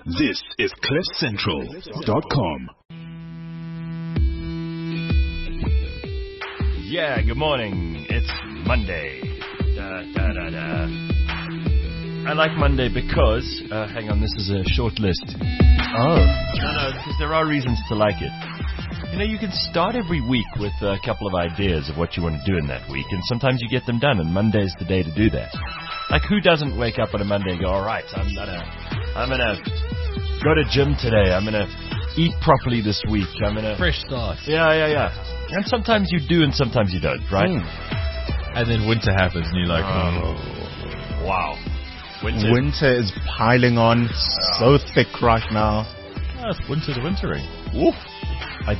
This is CliffCentral.com. Yeah, good morning. It's Monday. I like Monday because, hang on, this is a short list. Oh. No, because there are reasons to like it. You know, you can start every week with a couple of ideas of what you want to do in that week, and sometimes you get them done, and Monday's the day to do that. Like, who doesn't wake up on a Monday and go, all right, I'm gonna go to gym today, I'm gonna eat properly this week, I'm gonna... Fresh start. Yeah. And sometimes you do and sometimes you don't, right? And then winter happens and you're like, Wow. Winter is piling on so thick right now. winter's wintering. Woof. I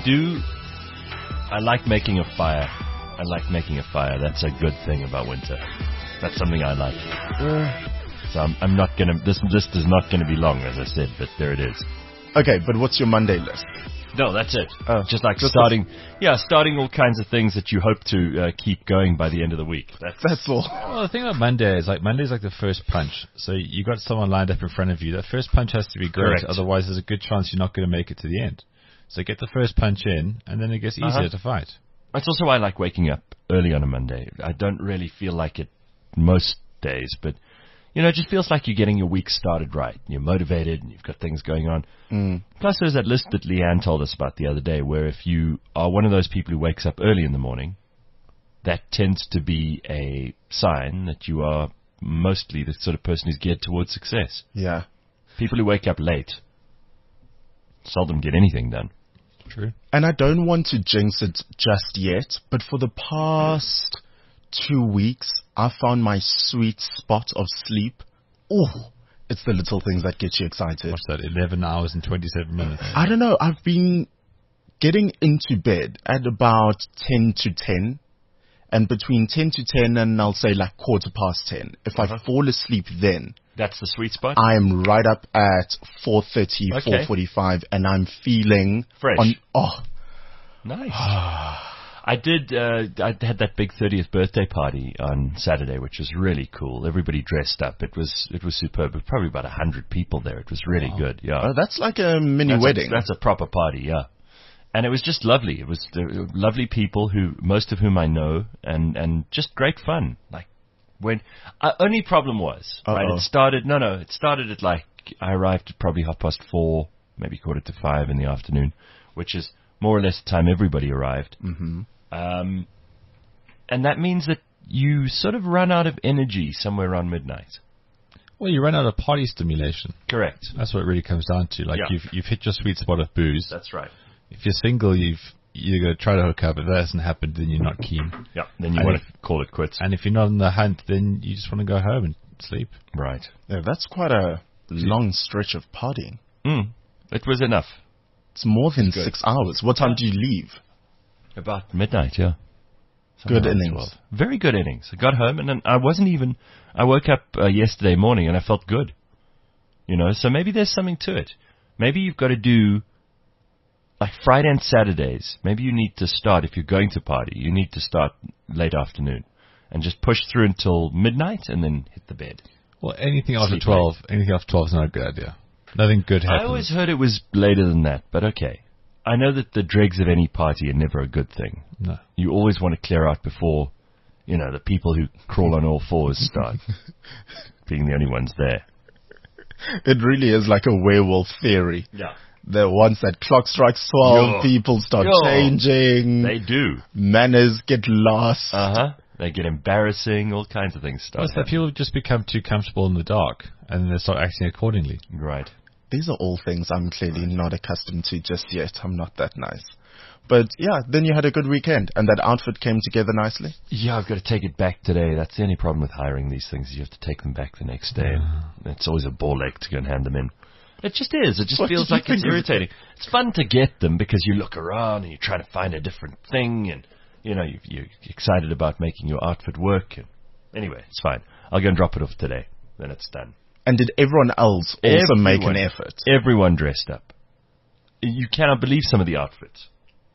like making a fire. That's a good thing about winter. That's something I like. So I'm not gonna, this list is not gonna be long, as I said, but there it is. Okay, but what's your Monday list? No, that's it. Just starting all kinds of things that you hope to keep going by the end of the week. That's all. Well, the thing about Monday is, Monday's like the first punch. So you got someone lined up in front of you. That first punch has to be great. Correct. Otherwise, there's a good chance you're not going to make it to the end. So get the first punch in, and then it gets easier to fight. That's also why I like waking up early on a Monday. I don't really feel like it most days, but you know, it just feels like you're getting your week started right. You're motivated and you've got things going on. Plus, there's that list that Leanne told us about the other day, where if you are one of those people who wakes up early in the morning, that tends to be a sign that you are mostly the sort of person who's geared towards success. Yeah. People who wake up late seldom get anything done. True. And I don't want to jinx it just yet, but for the past 2 weeks, I found my sweet spot of sleep. Oh, it's the little things that get you excited. What's that, 11 hours and 27 minutes? I don't know. I've been getting into bed at about 10 to 10. And between 10 to 10 and I'll say like 10:15. If I fall asleep then, That's the sweet spot? I'm right up at 4:30, Okay. 4:45, and I'm feeling Fresh. Nice. I had that big 30th birthday party on Saturday, which was really cool. Everybody dressed up. It was superb. There were probably about 100 people there. It was really good. Yeah. Oh, that's like a mini wedding. That's a proper party, yeah. And it was just lovely. It was lovely people most of whom I know, and just great fun. Like only problem was, right? It started at like, I arrived at probably 4:30, maybe 4:45 in the afternoon, which is more or less the time everybody arrived. And that means that you sort of run out of energy somewhere around midnight. Well, you run out of party stimulation. Correct. That's what it really comes down to. Like, you've hit your sweet spot of booze. That's right. If you're single, you're going to try to hook up. If that hasn't happened, then you're not keen. Yeah, then you want to call it quits. And if you're not on the hunt, then you just want to go home and sleep. Right. Yeah, that's quite a long stretch of partying. It was enough. It's more than 6 hours. What time do you leave? About midnight, yeah. Good Around innings. 12. Very good innings. I got home and then I woke up yesterday morning and I felt good. You know, so maybe there's something to it. Maybe you've got to do, like Friday and Saturdays, maybe you need to start, if you're going to party, you need to start late afternoon and just push through until midnight and then hit the bed. Well, anything after Sleep 12 is not a good idea. Nothing good happens. I always heard it was later than that, but okay. I know that the dregs of any party are never a good thing. No. You always want to clear out before, the people who crawl on all fours start being the only ones there. It really is like a werewolf theory. Yeah. Once that clock strikes 12, people start changing. They do. Manners get lost. They get embarrassing. All kinds of things start. It's that people just become too comfortable in the dark, and they start acting accordingly. Right. These are all things I'm clearly not accustomed to just yet. I'm not that nice. But yeah, then you had a good weekend, and that outfit came together nicely. Yeah, I've got to take it back today. That's the only problem with hiring these things. You have to take them back the next day. It's always a ball ache to go and hand them in. It just is. It just feels like it's irritating. It's fun to get them because you look around and you're trying to find a different thing, and you're excited about making your outfit work. And anyway, it's fine. I'll go and drop it off today. Then it's done. And did everyone else also make an effort? Everyone dressed up. You cannot believe some of the outfits.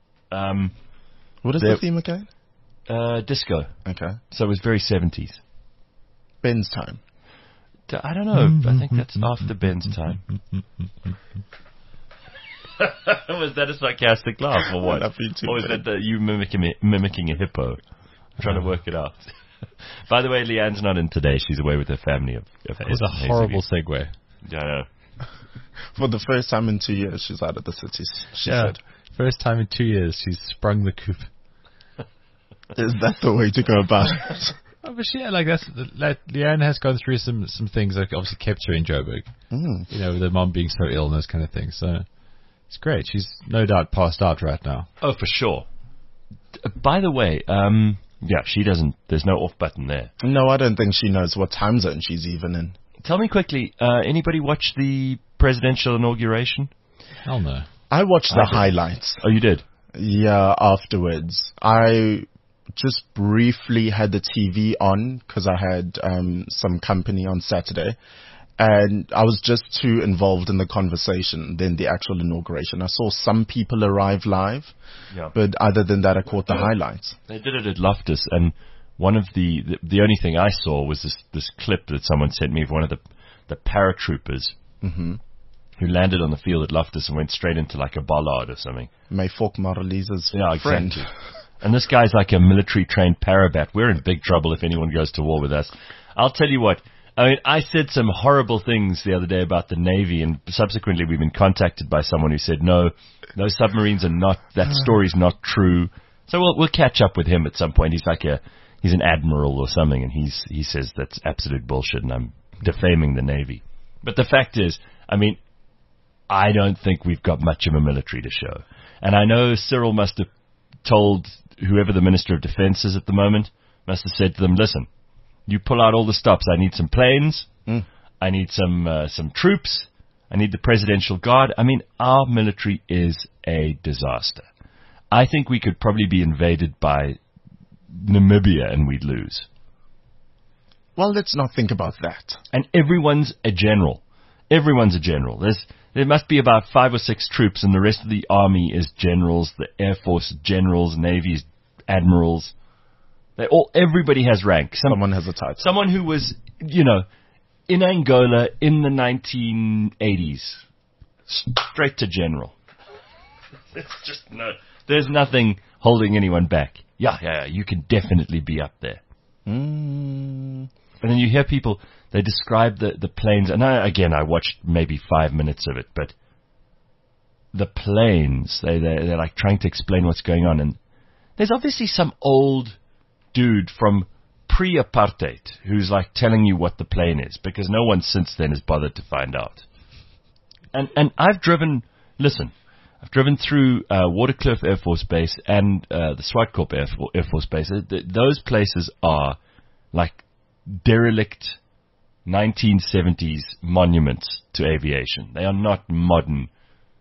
What is the theme again? Disco. Okay. So it was very 70s. Ben's time. I don't know. I think that's after Ben's time. Was that a sarcastic laugh or what? Or was that you mimicking a hippo? I'm trying to work it out. By the way, Leanne's not in today. She's away with her family. It's a horrible segue. Yeah, I know. For the first time in 2 years, she's out of the city. She said. First time in 2 years, she's sprung the coop. Is that the way to go about it? Oh, but Leanne has gone through some things that obviously kept her in Joburg. You know, with her mom being so ill and those kind of things. So it's great. She's no doubt passed out right now. Oh, for sure. By the way, yeah, she doesn't. There's no off button there. No, I don't think she knows what time zone she's even in. Tell me quickly, anybody watch the presidential inauguration? Hell no. I watched the highlights. Oh, you did? Yeah, afterwards. I just briefly had the TV on because I had some company on Saturday. And I was just too involved in the conversation than the actual inauguration. I saw some people arrive live, but other than that, I caught the highlights. They did it at Loftus, and one of the only thing I saw was this clip that someone sent me of one of the paratroopers who landed on the field at Loftus and went straight into like a bollard or something. Mayfork Maralisa's friend. Exactly. And this guy's like a military-trained parabat. We're in big trouble if anyone goes to war with us. I'll tell you what. I mean, I said some horrible things the other day about the Navy, and subsequently we've been contacted by someone who said, no, those submarines are not, that story's not true. So we'll catch up with him at some point. He's an admiral or something, and he says that's absolute bullshit, and I'm defaming the Navy. But the fact is, I mean, I don't think we've got much of a military to show. And I know Cyril must have told whoever the Minister of Defense is at the moment, must have said to them, listen, you pull out all the stops. I need some planes. I need some troops. I need the Presidential Guard. I mean, our military is a disaster. I think we could probably be invaded by Namibia and we'd lose. Well, let's not think about that. And everyone's a general. Everyone's a general. There must be about 5 or 6 troops, and the rest of the army is generals, the Air Force generals, Navy's admirals. Everybody has rank. Someone has a title. Someone who was, in Angola in the 1980s, straight to general. It's just there's nothing holding anyone back. Yeah, you can definitely be up there. And then you hear people, they describe the planes, and I watched maybe 5 minutes of it, but the planes, they're like trying to explain what's going on, and there's obviously some old dude from pre-apartheid who's like telling you what the plane is, because no one since then has bothered to find out. And I've driven through Waterkloof Air Force Base and the Swartkorp Air Force Base. Those places are like derelict 1970s monuments to aviation. They are not modern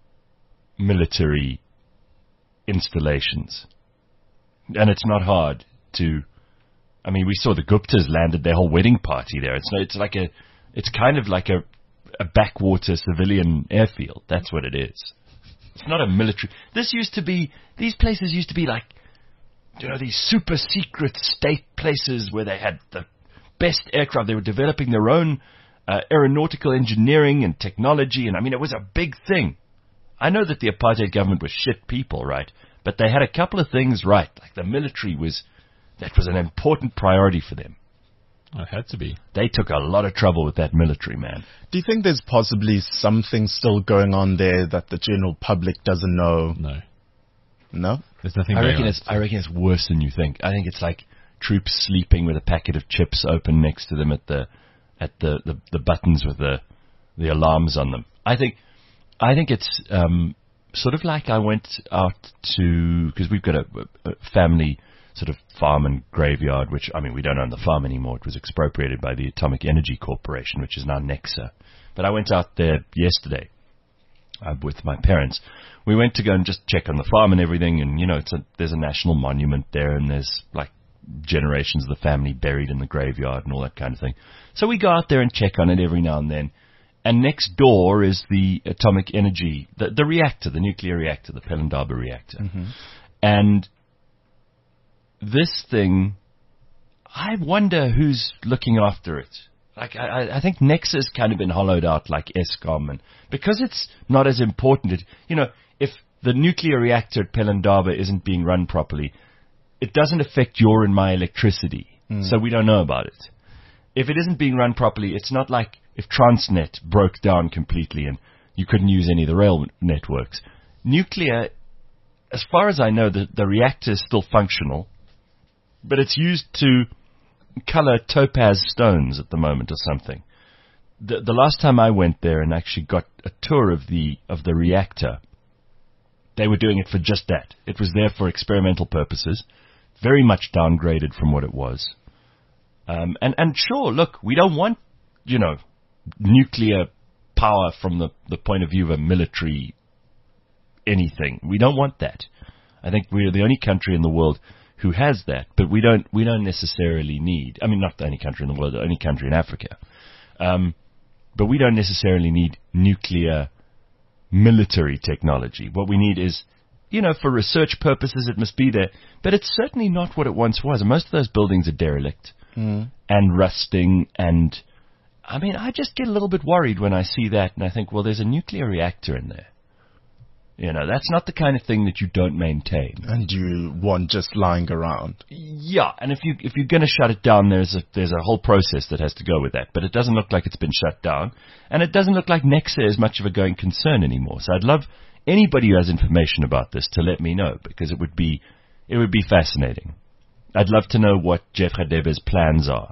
military installations. And it's not hard to, I mean, we saw the Guptas landed their whole wedding party there. It's kind of like a backwater civilian airfield. That's what it is. It's not a military. These places used to be like, these super secret state places where they had the best aircraft. They were developing their own aeronautical engineering and technology. And I mean, it was a big thing. I know that the apartheid government was shit people, right? But they had a couple of things right. Like the military was an important priority for them. It had to be. They took a lot of trouble with that military, man. Do you think there's possibly something still going on there that the general public doesn't know? No. No? There's nothing I going on. I reckon it's worse than you think. I think it's like troops sleeping with a packet of chips open next to them at the buttons with the alarms on them. I think it's sort of like I went out to, because we've got a family sort of farm and graveyard, which, I mean, we don't own the farm anymore. It was expropriated by the Atomic Energy Corporation, which is now Nexa. But I went out there yesterday with my parents. We went to go and just check on the farm and everything, and, there's a national monument there, and there's, like, generations of the family buried in the graveyard and all that kind of thing. So we go out there and check on it every now and then. And next door is the atomic energy, the reactor, the nuclear reactor, the Pelindaba reactor. Mm-hmm. And this thing, I wonder who's looking after it. Like, I think Nexa has kind of been hollowed out like Eskom, and because it's not as important, if the nuclear reactor at Pelindaba isn't being run properly, it doesn't affect your and my electricity, so we don't know about it. If it isn't being run properly, it's not like if Transnet broke down completely and you couldn't use any of the rail networks. Nuclear, as far as I know, the reactor is still functional, but it's used to color topaz stones at the moment or something. The last time I went there and actually got a tour of the reactor, they were doing it for just that. It was there for experimental purposes, very much downgraded from what it was. And sure, look, we don't want, nuclear power from the point of view of a military anything. We don't want that. I think we're the only country in the world who has that, but we don't necessarily need, not the only country in the world, the only country in Africa. But we don't necessarily need nuclear military technology. What we need is, for research purposes, it must be there, but it's certainly not what it once was. And most of those buildings are derelict and rusting, and I just get a little bit worried when I see that, and I think, well, there's a nuclear reactor in there. That's not the kind of thing that you don't maintain. And you want just lying around. Yeah, and if you're going to shut it down, there's a whole process that has to go with that. But it doesn't look like it's been shut down, and it doesn't look like Nexa is much of a going concern anymore. So I'd love anybody who has information about this to let me know, because it would be fascinating. I'd love to know what Jeff Radebe's plans are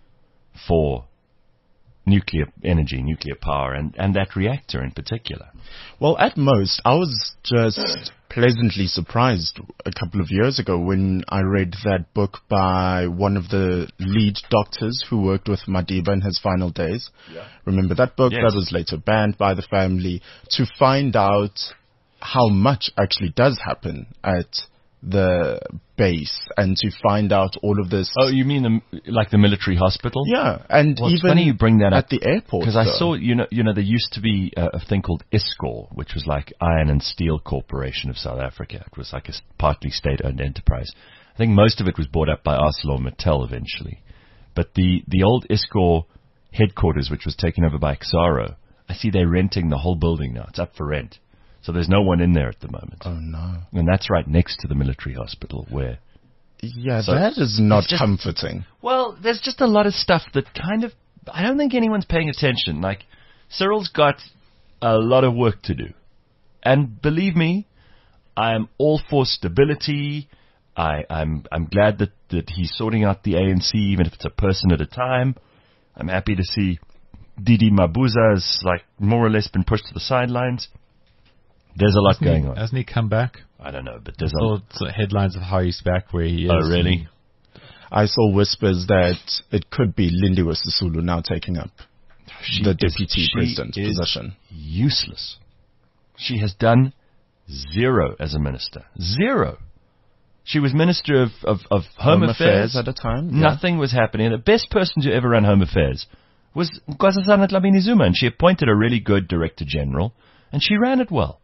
for nuclear energy, nuclear power, and that reactor in particular. Well, at most, I was just pleasantly surprised a couple of years ago when I read that book by one of the lead doctors who worked with Madiba in his final days. Yeah. Remember that book? Yes. That was later banned by the family, to find out how much actually does happen at the base and to find out all of this. Oh, you mean like the military hospital? Yeah, and well, even it's funny you bring that at up the airport. Because I saw, there used to be a thing called ISCOR, which was like Iron and Steel Corporation of South Africa. It was like a partly state-owned enterprise. I think most of it was bought up by ArcelorMittal eventually. But the old ISCOR headquarters, which was taken over by Exaro, I see they're renting the whole building now. It's up for rent. So there's no one in there at the moment. Oh, no. And that's right next to the military hospital where... Yeah, so that is not comforting. Well, there's just a lot of stuff that kind of... I don't think anyone's paying attention. Like, Cyril's got a lot of work to do. And believe me, I am all for stability. I'm glad that he's sorting out the ANC, even if it's a person at a time. I'm happy to see Didi Mabuza has, more or less been pushed to the sidelines. There's a lot going on. Hasn't he come back? I don't know, but there's headlines of how he's back where he is. Oh, really? I saw whispers that it could be Lindiwe Sisulu now taking up the deputy president position. Useless. She has done zero as a minister. Zero. She was Minister of Home Affairs at a time. Yeah. Nothing was happening. The best person to ever run Home Affairs was Nkosazana Dlamini Zuma, and she appointed a really good Director General, and she ran it well.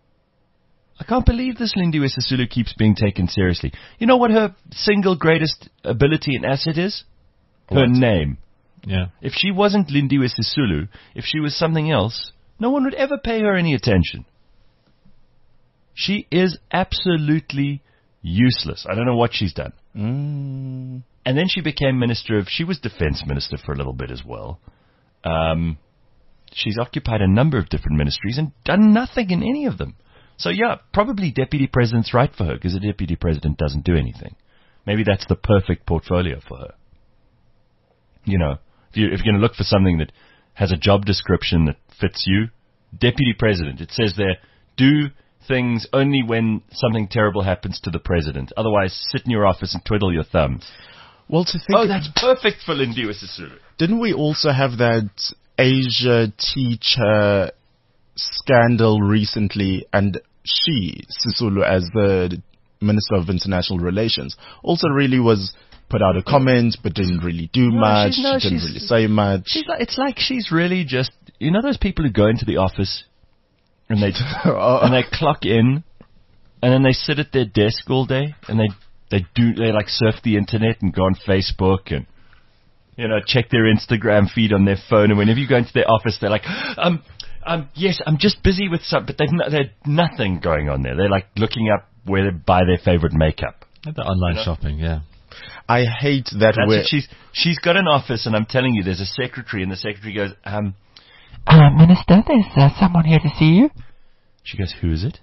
I can't believe this Lindiwe Sisulu keeps being taken seriously. You know what her single greatest ability and asset is? Her name. Yeah. If she wasn't Lindiwe Sisulu, if she was something else, no one would ever pay her any attention. She is absolutely useless. I don't know what she's done. And then she became she was defense minister for a little bit as well. She's occupied a number of different ministries and done nothing in any of them. So yeah, probably deputy president's right for her, because a deputy president doesn't do anything. Maybe that's the perfect portfolio for her. If you're going to look for something that has a job description that fits you, deputy president. It says there, do things only when something terrible happens to the president. Otherwise, sit in your office and twiddle your thumbs. Well, to think... that's perfect for Lindiwe Sisulu. Didn't we also have that Asia teacher scandal recently, and Sisulu, as the Minister of International Relations, also really was put out a comment, but didn't really do much. She didn't really say much. It's like she's really just, those people who go into the office and they and they clock in, and then they sit at their desk all day, and they surf the internet and go on Facebook, and check their Instagram feed on their phone, and whenever you go into their office, they're like, yes, I'm just busy with something, but they've nothing going on there. They're like looking up where to buy their favorite makeup. The online shopping, yeah. I hate that That's way. what she's got an office, and I'm telling you, there's a secretary, and the secretary goes, Minister, there's someone here to see you. She goes, who is it?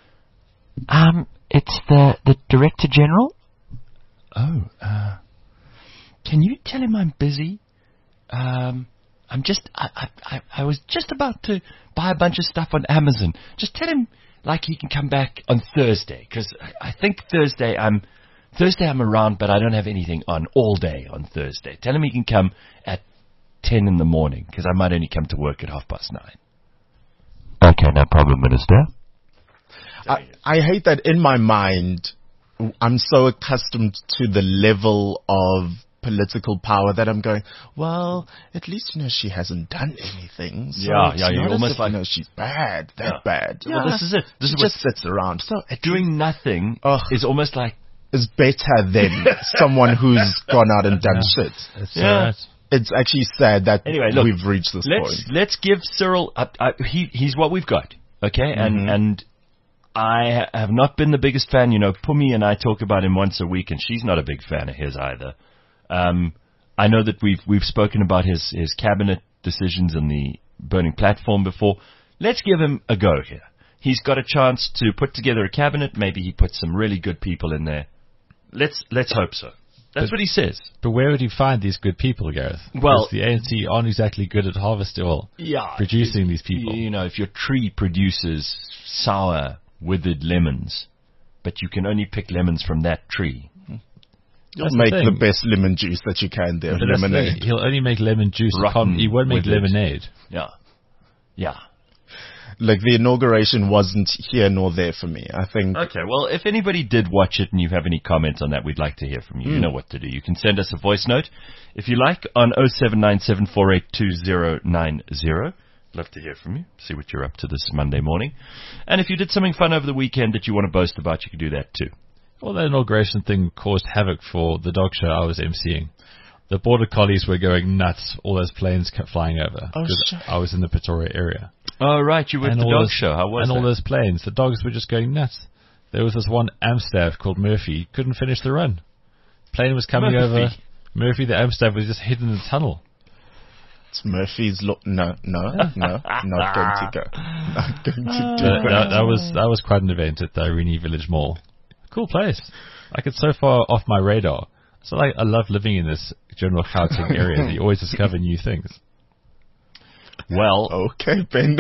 It's the Director General. Oh, can you tell him I'm busy? I was just about to buy a bunch of stuff on Amazon. Just tell him, he can come back on Thursday, because I think Thursday I'm around, but I don't have anything on all day on Thursday. Tell him he can come at 10 in the morning, because I might only come to work at 9:30. Okay, no problem, Minister. I hate that in my mind, I'm so accustomed to the level of political power that I'm going, well, at least, she hasn't done anything. So it's you're not almost as if, like, she's bad, bad. Yeah. Well, this is it. This she is just sits around. So doing nothing is almost like, is better than someone who's gone out and done shit. It's actually sad that we've reached this point. Let's give Cyril, he's what we've got, okay? And I have not been the biggest fan. Pumi and I talk about him once a week, and she's not a big fan of his either. I know that we've spoken about his cabinet decisions and the burning platform before. Let's give him a go here. He's got a chance to put together a cabinet. Maybe he puts some really good people in there. Let's hope so. That's what he says. But where would he find these good people, Gareth? Well, because the ANC aren't exactly good at producing these people. If your tree produces sour, withered lemons, but you can only pick lemons from that tree. You'll make the best lemon juice that you can there. Lemonade. He'll only make lemon juice. He won't make lemonade. Yeah. The inauguration wasn't here nor there for me, I think. Okay, well, if anybody did watch it and you have any comments on that, we'd like to hear from you. You know what to do. You can send us a voice note, if you like, on 0797482090. Love to hear from you, see what you're up to this Monday morning. And if you did something fun over the weekend that you want to boast about, you can do that too. Well, that inauguration thing caused havoc for the dog show I was emceeing. The border collies were going nuts, all those planes kept flying over. I was in the Pretoria area. Oh, right, you were at the dog show. How was that? And all those planes, the dogs were just going nuts. There was this one Amstaff called Murphy, couldn't finish the run. Plane was coming over. Murphy, the Amstaff, was just hidden in the tunnel. It's Murphy's No, not going to go. Not going to do that was quite an event at the Irene Village Mall. Cool place. It's so far off my radar. So I love living in this general Gauteng area that you always discover new things. Well, okay, Ben.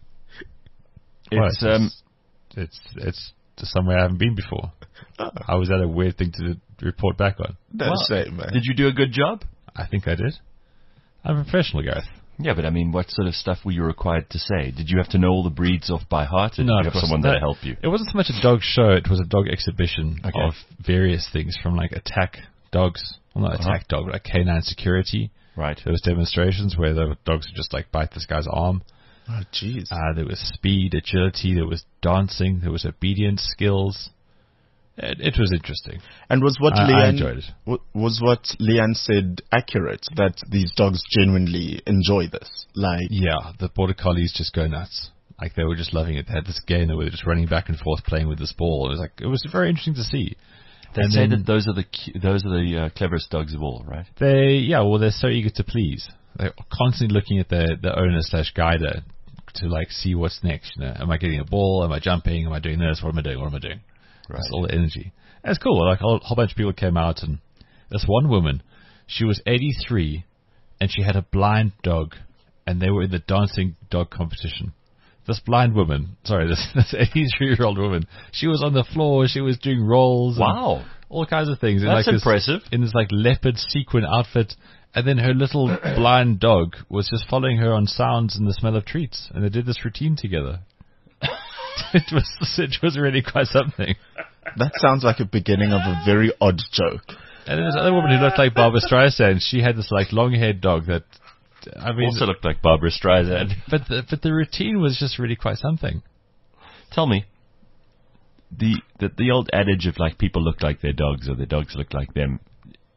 It's somewhere I haven't been before. How was that a weird thing to report back on? That's it, man. Did you do a good job? I think I did. I'm a professional, Gareth. Yeah, but what sort of stuff were you required to say? Did you have to know all the breeds off by heart, or did you have someone there to help you? It wasn't so much a dog show, it was a dog exhibition of various things, from attack dogs, well, not attack dog, but canine security. Right. There was demonstrations where the dogs would just bite this guy's arm. Oh, jeez. There was speed, agility, there was dancing, there was obedience skills. It was interesting. And was what I enjoyed it. Was what Leanne said accurate, that these dogs genuinely enjoy this? Yeah, the border collies just go nuts. They were just loving it. They had this game where they were just running back and forth playing with this ball. It was very interesting to see. They say that those are the cleverest dogs of all, right? They're so eager to please. They're constantly looking at the owner/guider to see what's next. Am I getting a ball? Am I jumping? Am I doing this? What am I doing? Right. That's all the energy. And it's cool. A whole bunch of people came out, and this one woman, she was 83, and she had a blind dog, and they were in the dancing dog competition. This blind woman, this 83-year-old woman, she was on the floor, she was doing rolls. Wow. All kinds of things. That's impressive. In this leopard sequin outfit, and then her little blind dog was just following her on sounds and the smell of treats, and they did this routine together. It was really quite something. That sounds like a beginning of a very odd joke. And there was another woman who looked like Barbara Streisand. She had this long-haired dog that, also looked like Barbara Streisand. But the routine was just really quite something. Tell me, the old adage of people look like their dogs or their dogs look like them,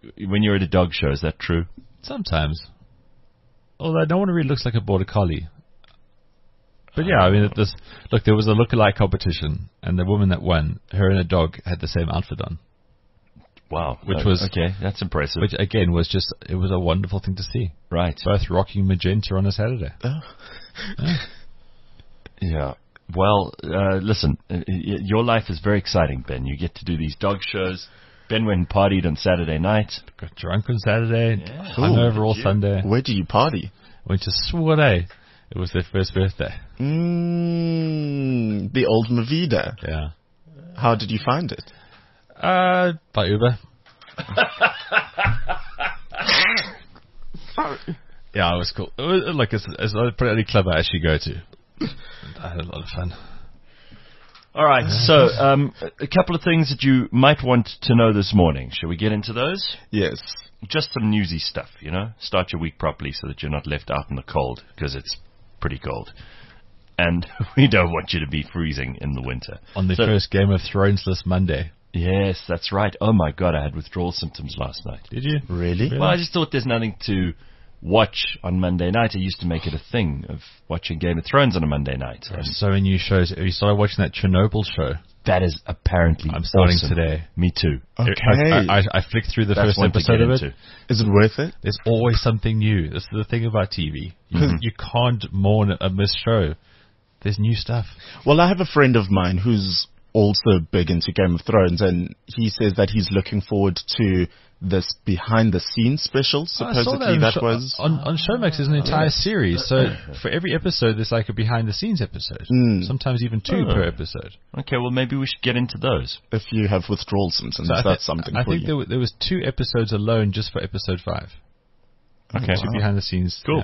when you're at a dog show, is that true? Sometimes. Although no one really looks like a border collie. But yeah, I mean, there was a lookalike competition, and the woman that won, her and a dog had the same outfit on. Wow. Which was... Okay, that's impressive. Which, again, was just... It was a wonderful thing to see. Right. Both rocking magenta on a Saturday. Yeah. Well, listen, your life is very exciting, Ben. You get to do these dog shows. Ben went and partied on Saturday night. Got drunk on Saturday. Yeah. Hungover all Sunday. Where do you party? Went to soiree. It was their first birthday. The old Mavida. Yeah. How did you find it? By Uber. Yeah, it was cool. It was like it's a pretty club I actually go to. I had a lot of fun. All right, so a couple of things that you might want to know this morning. Shall we get into those? Yes. Just some newsy stuff, you know. Start your week properly so that you're not left out in the cold, because it's pretty cold. And we don't want you to be freezing in the winter. On the first Game of Thrones-less Monday. Yes, that's right. Oh, my God, I had withdrawal symptoms last night. Did you? Really? Well, I just thought there's nothing to watch on Monday night. I used to make it a thing of watching Game of Thrones on a Monday night. There are so many new shows. Have you started watching that Chernobyl show? That is apparently I'm starting awesome. Today. Me too. Okay. I flicked through the That's first one to episode get of it. into. Is it worth it? There's always something new. That's the thing about TV. You can't mourn a missed show. There's new stuff. Well, I have a friend of mine who's also big into Game of Thrones, and he says that he's looking forward to this behind-the-scenes special. Supposedly that was on Showmax. There's an entire series. So for every episode, there's like a behind-the-scenes episode. Sometimes even two per episode. Okay, well, maybe we should get into those. if you have withdrawal symptoms. So That's something I for think you. there was 2 episodes alone just for episode 5. Okay. Two behind-the-scenes. Cool. Yeah.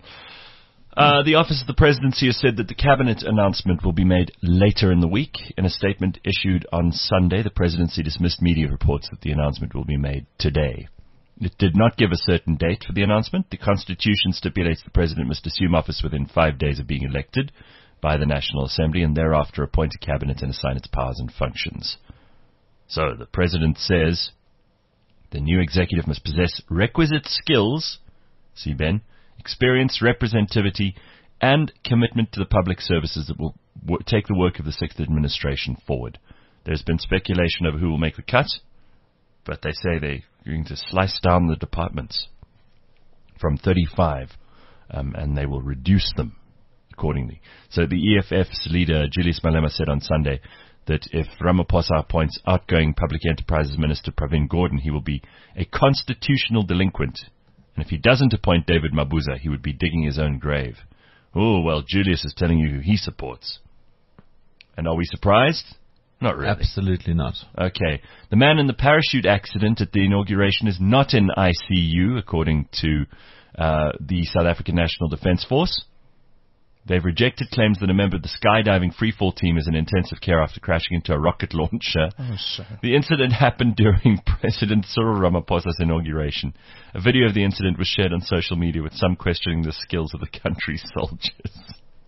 The Office of the Presidency has said that the Cabinet announcement will be made later in the week. In a statement issued on Sunday, the Presidency dismissed media reports that the announcement will be made today. It did not give a certain date for the announcement. The Constitution stipulates the President must assume office within 5 days of being elected by the National Assembly and thereafter appoint a Cabinet and assign its powers and functions. So the President says the new executive must possess requisite skills, see Ben, experience, representativity, and commitment to the public services that will take the work of the 6th administration forward. There's been speculation over who will make the cut, but they say they're going to slice down the departments from 35, and they will reduce them accordingly. So the EFF's leader, Julius Malema, said on Sunday that if Ramaphosa appoints outgoing Public Enterprises Minister Pravin Gordhan, he will be a constitutional delinquent. And if he doesn't appoint David Mabuza, he would be digging his own grave. Oh, well, Julius is telling you who he supports. And are we surprised? Not really. Absolutely not. Okay. The man in the parachute accident at the inauguration is not in ICU, according to the South African National Defence Force. They've rejected claims that a member of the skydiving freefall team is in intensive care after crashing into a rocket launcher. The incident happened during President Cyril Ramaphosa's inauguration. A video of the incident was shared on social media with some questioning the skills of the country's soldiers.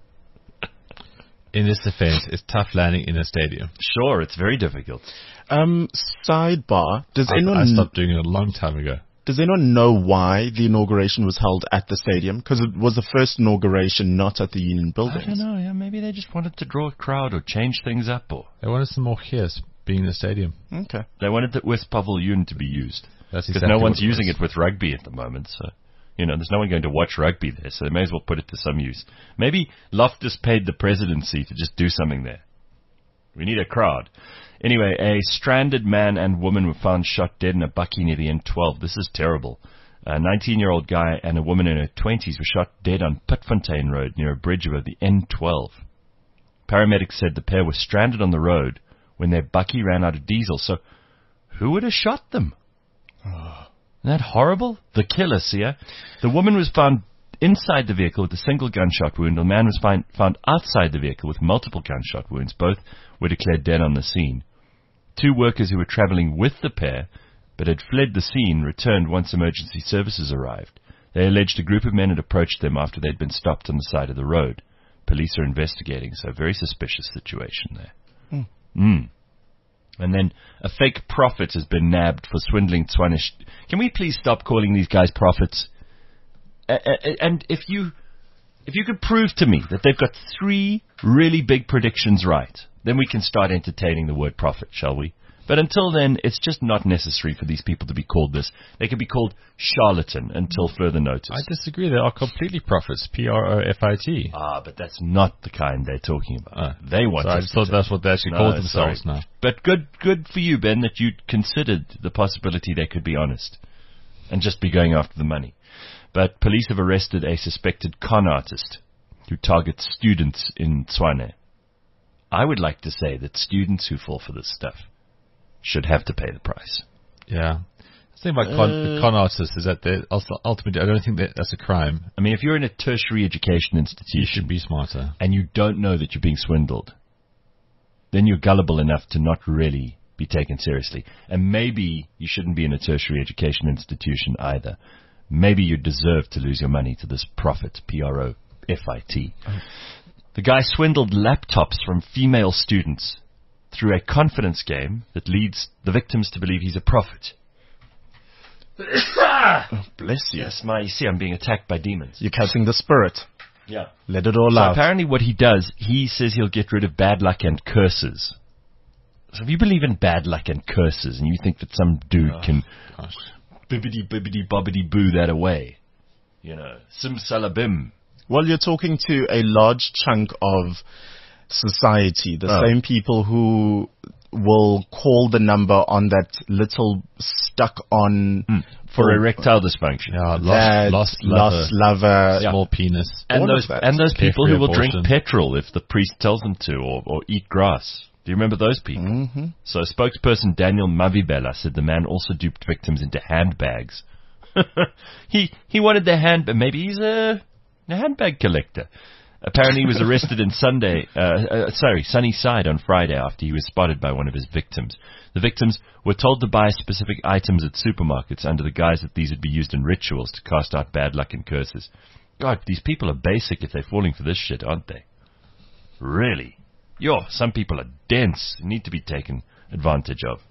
In this defense, it's tough landing in a stadium. Sure, it's very difficult. Sidebar. I stopped doing it a long time ago. Does anyone know why the inauguration was held at the stadium? Because it was the first inauguration not at the Union Buildings. I don't know. Yeah, maybe they just wanted to draw a crowd or change things up. Or They wanted some more hairs being in the stadium. Okay. they wanted the West Paviljoen to be used. That's Because exactly no one's what it using was. it with rugby at the moment. So, there's no one going to watch rugby there. So they may as well put it to some use. Maybe Loftus paid the presidency to just do something there. We need a crowd. Anyway, a stranded man and woman were found shot dead in a bakkie near the N12. This is terrible. A 19-year-old guy and a woman in her 20s were shot dead on Pitfontein Road near a bridge over the N12. Paramedics said the pair were stranded on the road when their bakkie ran out of diesel. So, who would have shot them? Isn't that horrible? The killer, see ya? The woman was found inside the vehicle with a single gunshot wound. The man was found outside the vehicle with multiple gunshot wounds. Both were declared dead on the scene. 2 workers who were traveling with the pair but had fled the scene returned once emergency services arrived. They alleged a group of men had approached them after they'd been stopped on the side of the road. Police are investigating, so very suspicious situation there. And then a fake prophet has been nabbed for swindling Tshwane. Can we please stop calling these guys prophets? And if you could prove to me that they've got 3 really big predictions right, then we can start entertaining the word prophet, shall we? But until then, it's just not necessary for these people to be called this. They can be called charlatan until further notice. I disagree. They are completely prophets. Profit. Ah, but that's not the kind they're talking about. They want I us just thought to that's what they actually call themselves now. But good for you, Ben, that you considered the possibility they could be honest and just be going after the money. But police have arrested a suspected con artist who targets students in Tshwane. I would like to say that students who fall for this stuff should have to pay the price. Yeah. The thing about con artists is that ultimately, I don't think that's a crime. I mean, if you're in a tertiary education institution, You should be smarter. and you don't know that you're being swindled, then you're gullible enough to not really be taken seriously. And maybe you shouldn't be in a tertiary education institution either. Maybe you deserve to lose your money to this prophet, Profit. The guy swindled laptops from female students through a confidence game that leads the victims to believe he's a prophet. Bless you. Yes, you see, I'm being attacked by demons. You're catching the spirit. Yeah. Let it all So out. apparently what he does, he says he'll get rid of bad luck and curses. So if you believe in bad luck and curses and you think that some dude can bibbidi boo that away, simsalabim. Well, you're talking to a large chunk of society, the same people who will call the number on that little stuck-on for erectile dysfunction. Yeah, lost lover, small penis. And those people who will drink Abortion. petrol if the priest tells them to, or eat grass. Do you remember those people? Mm-hmm. So spokesperson Daniel Mavibela said the man also duped victims into handbags. He wanted their handbag. Maybe he's a handbag collector. Apparently he was arrested in Sunnyside on Friday after he was spotted by one of his victims. The victims were told to buy specific items at supermarkets under the guise that these would be used in rituals to cast out bad luck and curses. God, these people are basic if they're falling for this shit, aren't they? Really? Some people are dense, need to be taken advantage of.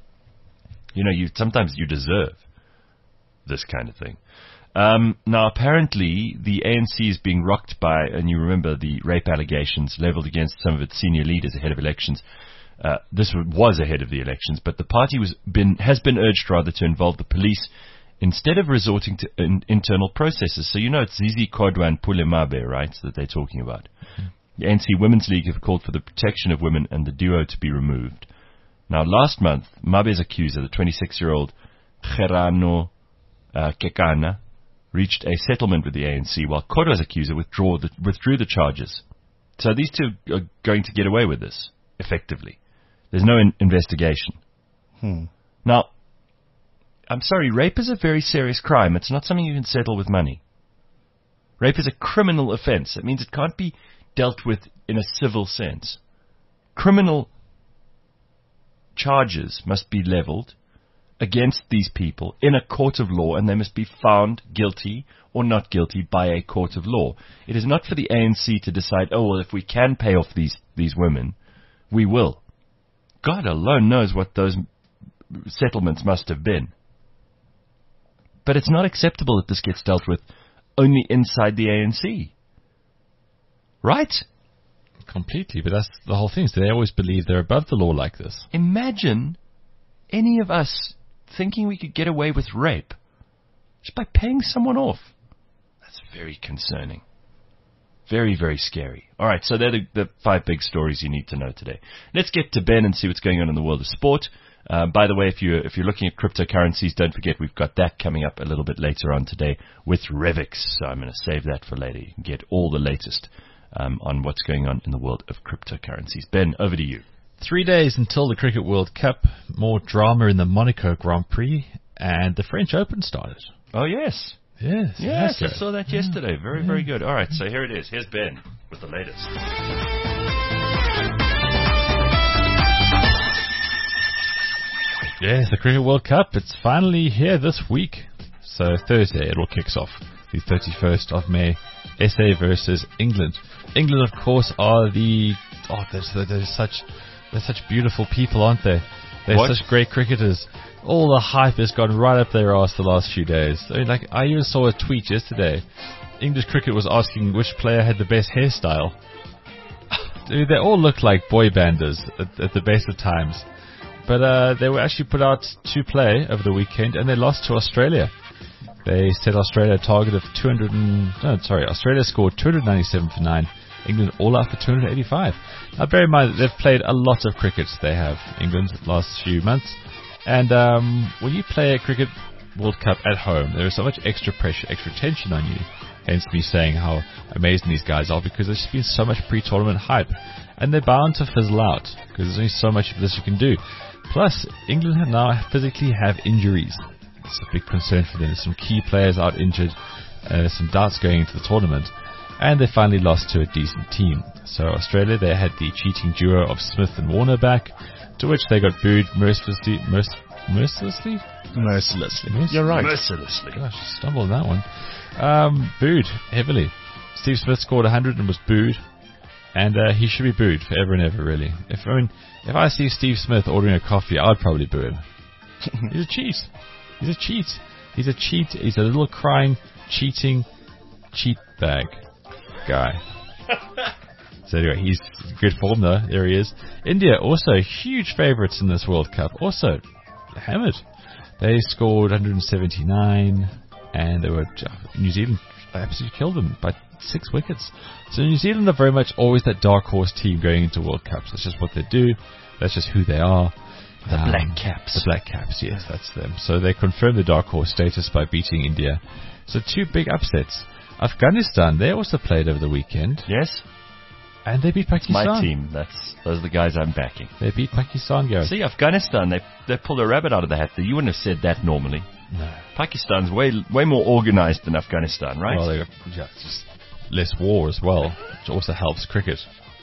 Sometimes you deserve this kind of thing. Now, apparently, the ANC is being rocked by, and you remember the rape allegations leveled against some of its senior leaders ahead of elections. This was ahead of the elections, but the party has been urged rather to involve the police instead of resorting to internal processes. So it's Zizi Kodwa and Pule Mabe, right, that they're talking about. Mm-hmm. The ANC Women's League have called for the protection of women and the duo to be removed. Now, last month, Mabe's accuser, the 26-year-old Gerano Kekana, reached a settlement with the ANC, while Kodwa's accuser withdrew the charges. So these two are going to get away with this, effectively. There's no investigation. Now, I'm sorry, rape is a very serious crime. It's not something you can settle with money. Rape is a criminal offense. It means it can't be dealt with in a civil sense. Criminal charges must be leveled against these people in a court of law, and they must be found guilty or not guilty by a court of law. It is not for the ANC to decide, if we can pay off these women, we will. God alone knows what those settlements must have been. But it's not acceptable that this gets dealt with only inside the ANC. Right? Completely, but that's the whole thing. So they always believe they're above the law like this. Imagine any of us thinking we could get away with rape just by paying someone off. That's very concerning. Very, very scary. All right, so they're the 5 big stories you need to know today. Let's get to Ben and see what's going on in the world of sport. By the way, if you're looking at cryptocurrencies, don't forget we've got that coming up a little bit later on today with Revix. So I'm going to save that for later. You can get all the latest on what's going on in the world of cryptocurrencies. Ben, over to you. 3 days until the Cricket World Cup, more drama in the Monaco Grand Prix, and the French Open started. Oh, yes. Yes, I saw that yesterday. Very, very good. All right, so here it is. Here's Ben with the latest. Yes, the Cricket World Cup, it's finally here this week. So Thursday it all kicks off, the 31st of May, SA versus England. England, of course, are there's such They're such beautiful people, aren't they? They're What? such great cricketers. All the hype has gone right up their arse the last few days. I mean, like, I even saw a tweet yesterday. English cricket was asking which player had the best hairstyle. I mean, they all look like boy banders at the best of times. But they were actually put out to play over the weekend, and they lost to Australia. They set Australia a target of Australia scored 297 for 9. England all out for 285. Now bear in mind that they've played a lot of cricket, they have, England, the last few months. And when you play a cricket World Cup at home, there is so much extra pressure, extra tension on you. Hence me saying how amazing these guys are, because there's just been so much pre-tournament hype. And they're bound to fizzle out, because there's only so much of this you can do. Plus, England now physically have injuries. It's a big concern for them. There's some key players out injured, some doubts going into the tournament, and they finally lost to a decent team. So Australia, they had the cheating duo of Smith and Warner back, to which they got booed mercilessly. Mercilessly. You're right. Mercilessly. Gosh, I stumbled on that one. Booed heavily. Steve Smith scored 100 and was booed, and he should be booed forever and ever, really. If I see Steve Smith ordering a coffee, I'd probably boo him. He's a cheat. He's a cheat. He's a cheat. He's a little crying, cheating, cheat bag guy. So anyway, he's good form though. There he is. India also huge favourites in this World Cup. Also hammered. They scored 179, and they were New Zealand absolutely killed them by 6 wickets. So New Zealand are very much always that dark horse team going into World Cups. That's just what they do. That's just who they are. The Black Caps. The Black Caps, yes, that's them. So they confirmed the dark horse status by beating India. So 2 big upsets. Afghanistan, they also played over the weekend. Yes? And they beat Pakistan. My team. Those are the guys I'm backing. They beat Pakistan, Gareth. See, Afghanistan, they pulled a rabbit out of the hat. You wouldn't have said that normally. No. Pakistan's way more organized than Afghanistan, right? Well, they got just less war as well, which also helps cricket.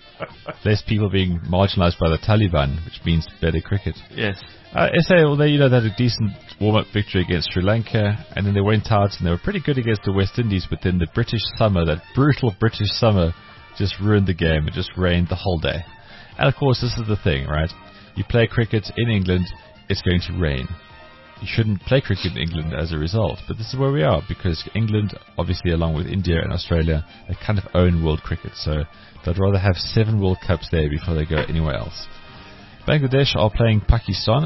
Less people being marginalized by the Taliban, which means better cricket. Yes. SA, well, they had a decent warm-up victory against Sri Lanka, and then they went out and they were pretty good against the West Indies, but then the British summer, that brutal British summer, just ruined the game. It just rained the whole day. And of course, this is the thing, right? You play cricket in England, it's going to rain. You shouldn't play cricket in England as a result, but this is where we are, because England, obviously along with India and Australia, they kind of own world cricket, so they'd rather have 7 World Cups there before they go anywhere else. Bangladesh are playing Pakistan.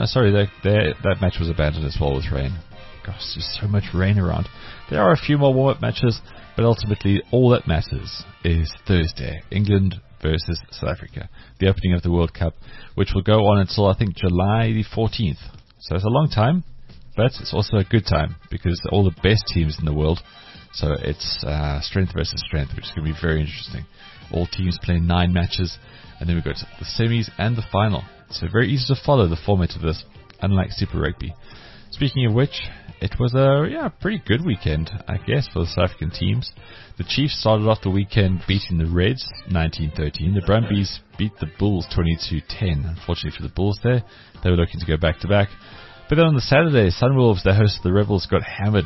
That match was abandoned as well with rain. Gosh, there's so much rain around. There are a few more warm-up matches, but ultimately all that matters is Thursday, England versus South Africa, the opening of the World Cup, which will go on until, I think, July the 14th. So it's a long time, but it's also a good time, because all the best teams in the world, so it's strength versus strength, which is going to be very interesting. All teams playing 9 matches, and then we've got the semis and the final. So very easy to follow the format of this, unlike Super Rugby. Speaking of which, it was a pretty good weekend, I guess, for the South African teams. The Chiefs started off the weekend beating the Reds 19-13. The Brumbies beat the Bulls 22-10. Unfortunately for the Bulls there, they were looking to go back-to-back. But then on the Saturday, Sunwolves, the host of the Rebels, got hammered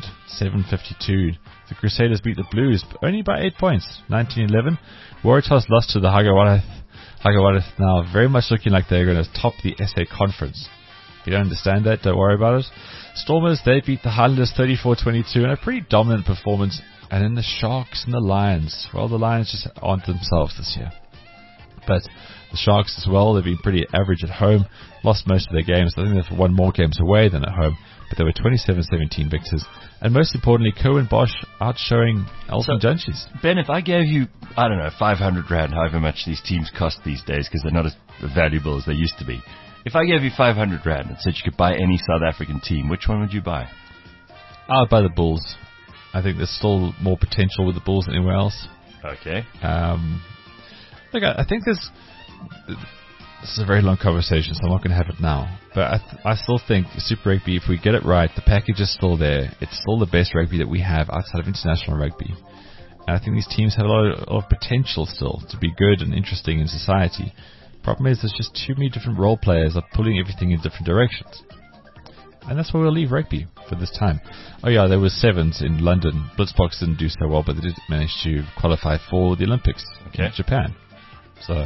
7-52. The Crusaders beat the Blues only by 8 points, 19-11. Waratahs lost to the Hagawarath now very much looking like they're going to top the SA Conference. If you don't understand that, don't worry about it. Stormers, they beat the Highlanders 34-22 in a pretty dominant performance. And then the Sharks and the Lions. Well, the Lions just aren't themselves this year. But the Sharks as well, they've been pretty average at home. Lost most of their games. I think they've won more games away than at home. But they were 27-17 victors. And most importantly, Kerwin Bosch outshowing Elton Jantjies. Ben, if I gave you, 500 rand, however much these teams cost these days, because they're not as valuable as they used to be. If I gave you 500 rand and said you could buy any South African team, which one would you buy? I'd buy the Bulls. I think there's still more potential with the Bulls than anywhere else. Okay. Look, I think this is a very long conversation, so I'm not going to have it now. But I still think Super Rugby, if we get it right, the package is still there. It's still the best rugby that we have outside of international rugby. And I think these teams have a lot of potential still to be good and interesting in society. Problem is, there's just too many different role players that are pulling everything in different directions. And that's where we'll leave rugby for this time. Oh yeah, there was 7s in London. Blitzboks didn't do so well, but they did manage to qualify for the Olympics in Japan. So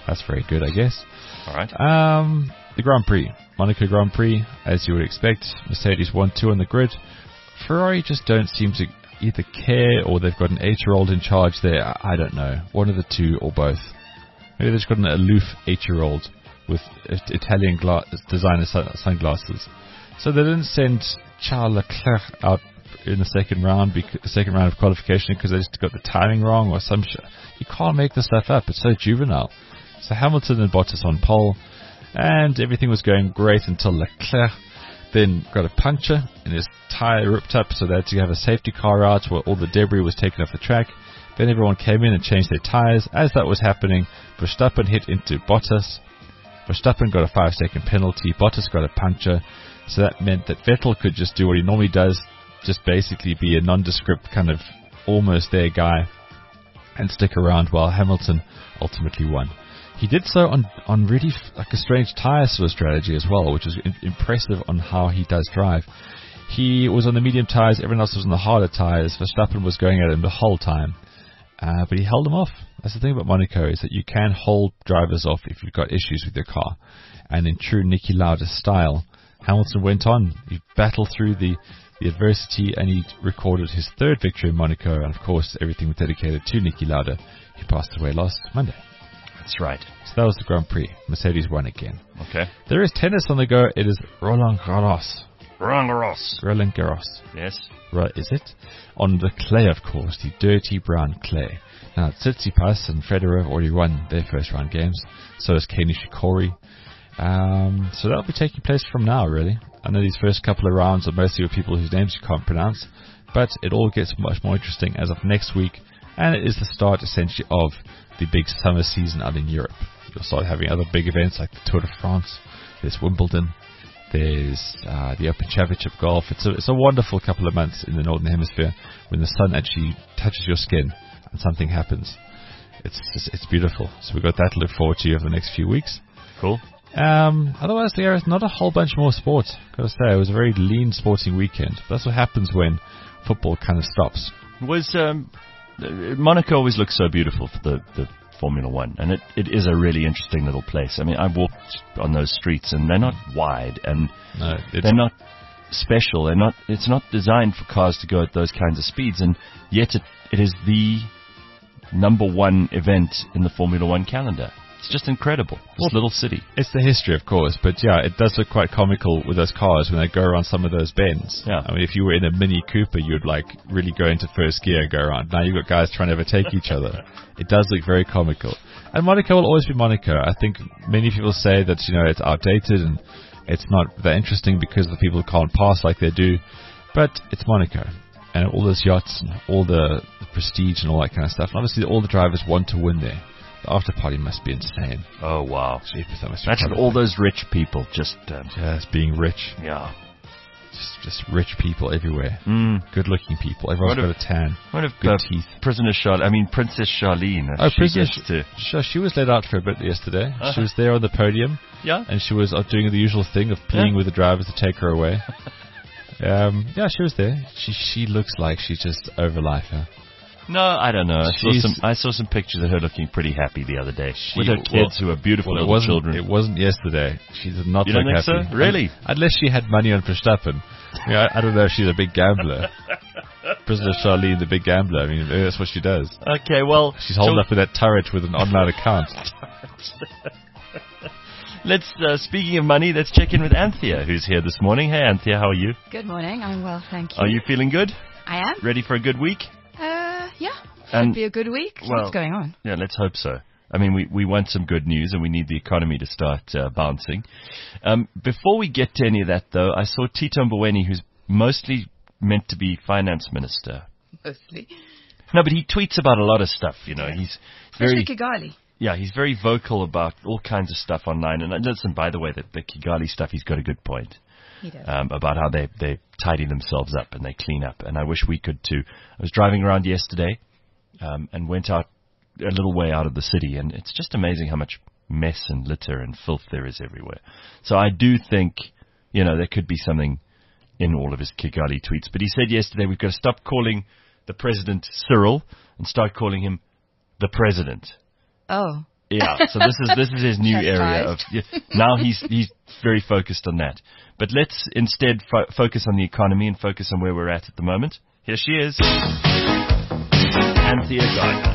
That's very good, I guess. All right. The Grand Prix. Monaco Grand Prix, as you would expect. Mercedes 1-2 on the grid. Ferrari just don't seem to either care, or they've got an 8-year-old in charge there. I don't know. One of the two or both. Maybe they've just got an aloof 8-year-old with Italian designer sunglasses. So they didn't send Charles Leclerc out in the second round of qualification because they just got the timing wrong or some shit. You can't make this stuff up. It's so juvenile. So Hamilton and Bottas on pole, and everything was going great until Leclerc then got a puncture and his tyre ripped up, so they had to have a safety car out where all the debris was taken off the track. Then everyone came in and changed their tyres. As that was happening, Verstappen hit into Bottas. Verstappen got a 5-second penalty. Bottas got a puncture. So that meant that Vettel could just do what he normally does, just basically be a nondescript kind of almost there guy and stick around while Hamilton ultimately won. He did so on really like a strange tyre sort of strategy as well, which is impressive on how he does drive. He was on the medium tyres, everyone else was on the harder tyres. Verstappen was going at him the whole time, but he held him off. That's the thing about Monaco, is that you can hold drivers off if you've got issues with your car. And in true Niki Lauda style, Hamilton went on. He battled through the adversity, and he recorded his 3rd victory in Monaco. And of course, everything was dedicated to Niki Lauda, who passed away last Monday. That's right. So that was the Grand Prix. Mercedes won again. Okay. There is tennis on the go. It is Roland Garros. Roland Garros. Roland Garros. Yes. Right, is it? On the clay, of course, the dirty brown clay. Now, Tsitsipas and Federer have already won their first round games. So has Kei Nishikori. So that'll be taking place from now, really. I know these first couple of rounds are mostly with people whose names you can't pronounce, but it all gets much more interesting as of next week, and it is the start, essentially, of the big summer season out in Europe. You'll start having other big events like the Tour de France. There's Wimbledon. There's the Open Championship Golf. It's a wonderful couple of months in the Northern Hemisphere when the sun actually touches your skin and something happens. It's beautiful. So we've got that to look forward to over the next few weeks. Cool. Otherwise, there is not a whole bunch more sports. Gotta say, it was a very lean sporting weekend. That's what happens when football kind of stops. Was Monaco always looks so beautiful for the Formula One, and it is a really interesting little place. I mean, I walked on those streets, and they're not wide, and they're not special. It's not designed for cars to go at those kinds of speeds, and yet it is the #1 event in the Formula One calendar. It's just incredible. This little city. It's the history, of course, but yeah, it does look quite comical with those cars when they go around some of those bends. Yeah. I mean, if you were in a Mini Cooper, you'd like really go into first gear and go around. Now you've got guys trying to overtake each other. It does look very comical. And Monaco will always be Monaco. I think many people say that, it's outdated and it's not that interesting because the people can't pass like they do, but it's Monaco. And all those yachts and all the prestige and all that kind of stuff. And obviously all the drivers want to win there. The after party must be insane. Oh, wow. Jeepers, that must be imagine all those rich people just being rich. Yeah. Just rich people everywhere. Good looking people. Everyone's got a tan. What if good teeth. Princess Charlene. She was let out for a bit yesterday. She was there on the podium. Yeah. And she was doing the usual thing of pleading with the drivers to take her away. She was there. She looks like she's just over life, huh? No, I don't know. I saw some pictures of her looking pretty happy the other day with her kids who are beautiful little children. It wasn't yesterday. She did not look happy. You don't think so? Really? Unless she had money on Verstappen. I don't know if she's a big gambler. Prisoner Charlene, the big gambler. I mean, that's what she does. Okay, well... She's holding up with that turret with an online account. Speaking of money, let's check in with Anthea, who's here this morning. Hey, Anthea, how are you? Good morning. I'm well, thank you. Are you feeling good? I am. Ready for a good week? Yeah. Should be a good week. What's going on? Yeah, let's hope so. I mean, we want some good news, and we need the economy to start bouncing. Before we get to any of that, though, I saw Tito Mboweni, who's mostly meant to be finance minister. Mostly. No, but he tweets about a lot of stuff, He's very... Kigali. Yeah, he's very vocal about all kinds of stuff online. And listen, by the way, the Kigali stuff, he's got a good point. He does. About how they tidy themselves up and they clean up. And I wish we could too. I was driving around yesterday and went out a little way out of the city, and it's just amazing how much mess and litter and filth there is everywhere. So I do think, there could be something in all of his Kigali tweets. But he said yesterday we've got to stop calling the president Cyril and start calling him the president. Oh. Yeah, so this is his new area of now he's very focused on that. But let's instead focus on the economy and focus on where we're at the moment. Here she is, Anthea Gardner.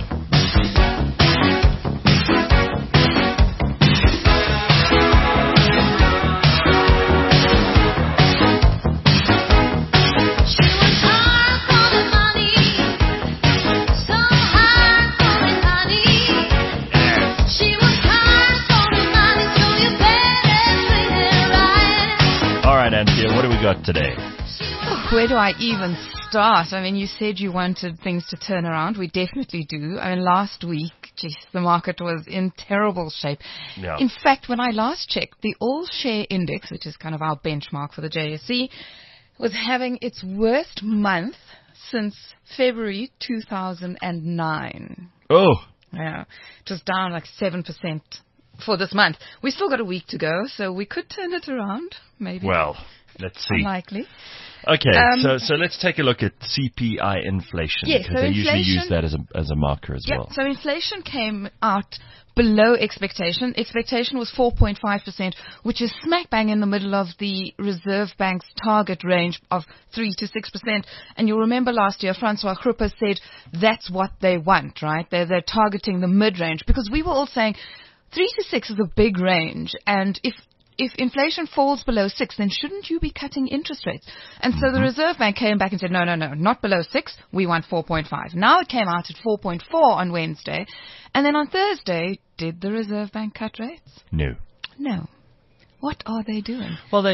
Anthea, what do we got today? Where do I even start? I mean, you said you wanted things to turn around. We definitely do. I mean, last week, the market was in terrible shape. Yeah. In fact, when I last checked, the All-Share Index, which is kind of our benchmark for the JSE, was having its worst month since February 2009. Oh. Yeah. It was down like 7%. For this month. We still got a week to go, so we could turn it around, maybe. Well, let's see. Unlikely. Okay, so let's take a look at CPI inflation. Yes, because they usually use that as a marker as well. So inflation came out below expectation. Expectation was 4.5%, which is smack bang in the middle of the Reserve Bank's target range of 3 to 6%. And you'll remember last year, Francois Kruppe said that's what they want, right? They're targeting the mid-range, because we were all saying 3 to 6 is a big range, and if inflation falls below 6, then shouldn't you be cutting interest rates? And so the Reserve Bank came back and said, no, not below 6, we want 4.5. Now it came out at 4.4 on Wednesday, and then on Thursday, did the Reserve Bank cut rates? No. What are they doing? Well,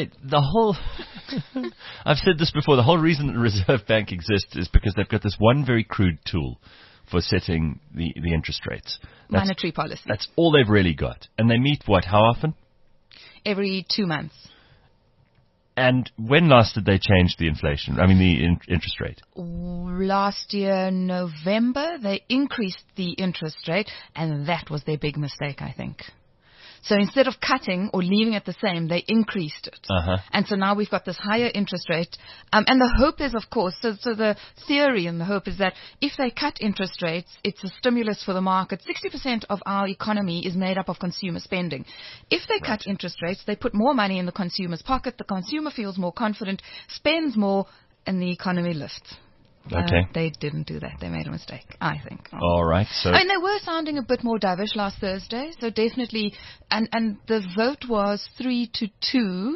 I've said this before, the whole reason that the Reserve Bank exists is because they've got this one very crude tool for setting the interest rates. Monetary policy. That's all they've really got. And they meet, how often? Every 2 months. And when last did they change the interest rate? Last year, November, they increased the interest rate, and that was their big mistake, I think. So instead of cutting or leaving it the same, they increased it. And so now we've got this higher interest rate. And the hope is, of course, so the theory and the hope is that if they cut interest rates, it's a stimulus for the market. 60% of our economy is made up of consumer spending. If they cut interest rates, they put more money in the consumer's pocket. The consumer feels more confident, spends more, and the economy lifts. Okay. They didn't do that. They made a mistake, I think. All right. So they were sounding a bit more dovish last Thursday, so definitely. And the vote was 3-2